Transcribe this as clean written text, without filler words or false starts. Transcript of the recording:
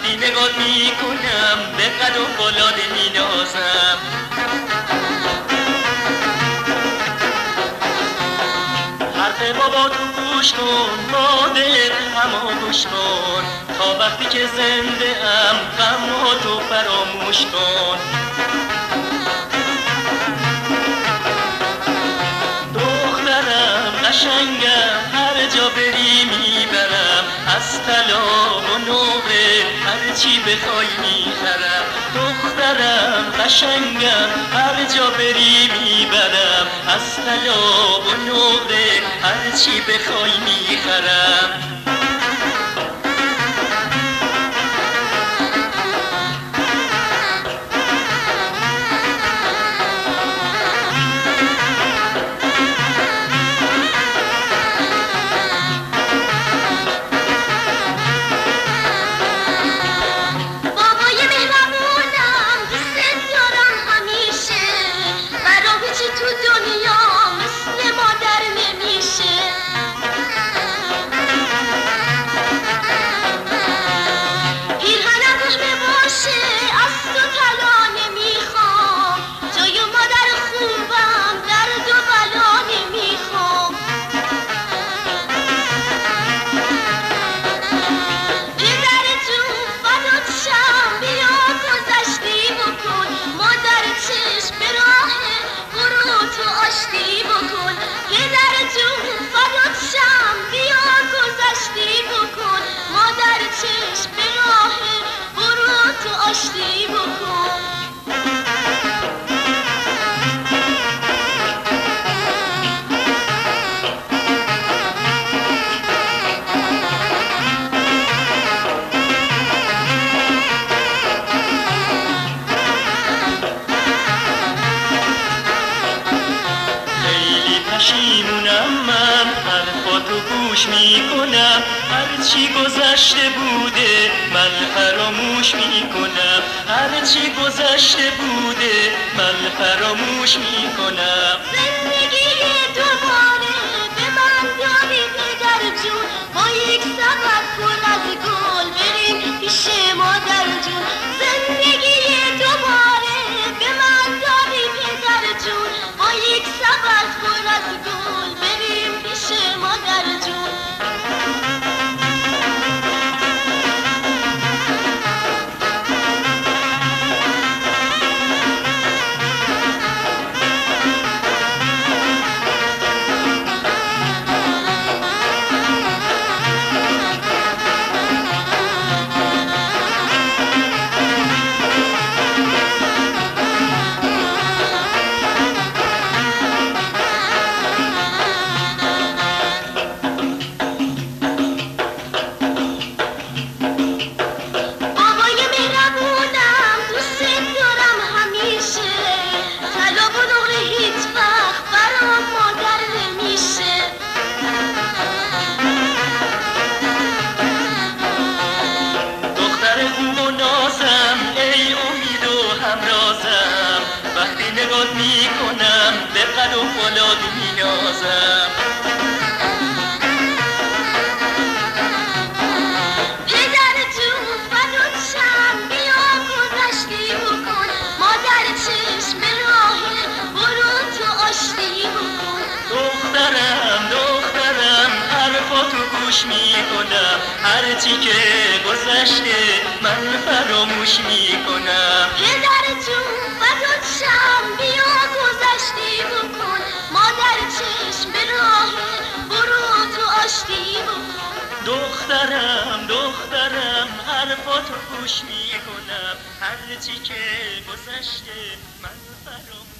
وقتی نگات میکنم به قد و بالاد مینازم. حرف بابا تو گوش کن، با دل همو گوش کن، تا وقتی که زنده ام غم و تو فراموش کن. دخترم قشنگم هر جا بری میبرم، از طلا و نقره هرچی بخوای میخرم. دخترم قشنگم هر جا بری میبرم، از طلا و نقره هرچی بخوای میخرم. پشیمونم من حرفاتو گوش میکنم، هرچی گذشته بوده من فراموش میکنم، هرچی گذشته بوده من فراموش میکنم. زندگی دوباره به من دادی پدر جون، با یک سبب پر از گل بریم پیش مادر جون. زندگی دوباره به من دادی پدر جون، با یک سبب پر از گل بریم پیش مادر جون. وقتی نگات میکنم به قد و بالاد مینازم. پدر جون فدات شم بیا گذشتی بکن، مادر چشم راه برو تو آشتی بکن. دخترم حرفاتو گوش میکنم، هرچی که گذشته من فراموش میکنم. پدر جون فدات شم بیا گذشتی بکن، مادر چشم راه برو تو آشتی بکن. دخترم حرفاتو گوش میکنم، هرچی که گذشته من فراموش